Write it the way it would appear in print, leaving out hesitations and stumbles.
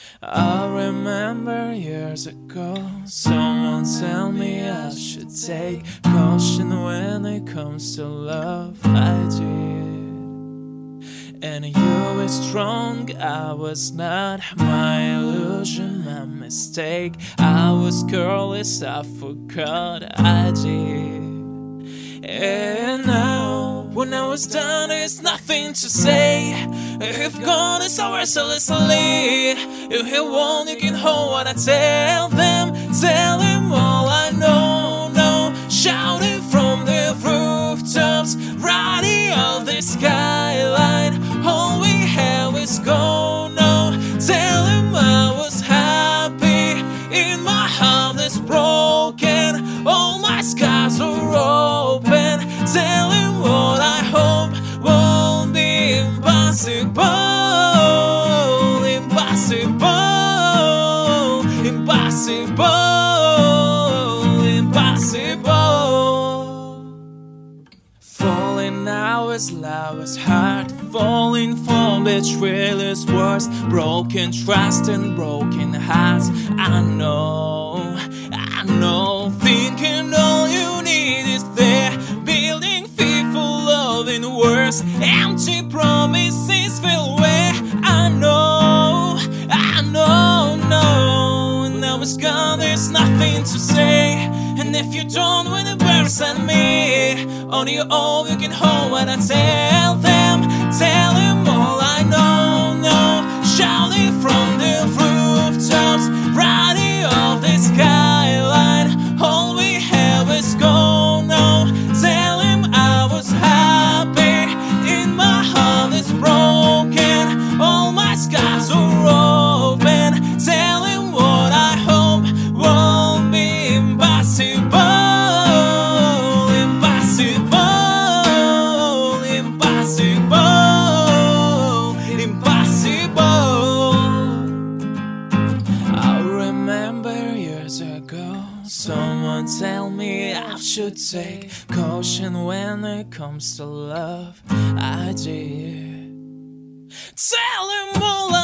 I remember years ago, someone tell me I should take caution when it comes to love. I did, and you were strong, I was not. My illusion, my mistake. I was careless, I forgot I did. And now, when I was done, there's nothing to say. If gone is so mercilessly, if you want, you can hold what I tell them. Tell them all I know, no. Shouting from the rooftops, riding off the skyline. All we have is gone, no. Tell them I was happy, in my heart that's broken. All my scars are open. Tell him what I hope won't be impossible. Impossible, impossible, impossible. Falling now is loud as heart. Falling from betrayal is worse. Broken trust and broken hearts. I know, thinking all you need is there. Building fearful love in words. Empty promises fill where I know, no. Now it's gone, there's nothing to say. And if you don't, when it burns at me, on your own you can hold what I tell them. Tell them all I know, no. Shouting from the rooftops, riding off the skyline. All we have is gone, no. Tell him I was happy, in my heart is broken. All my scars are open. Tell him what I hope won't be impossible. Impossible, impossible, impossible. I remember years ago, someone tell me I should take caution when it comes to love. I did. Tell him all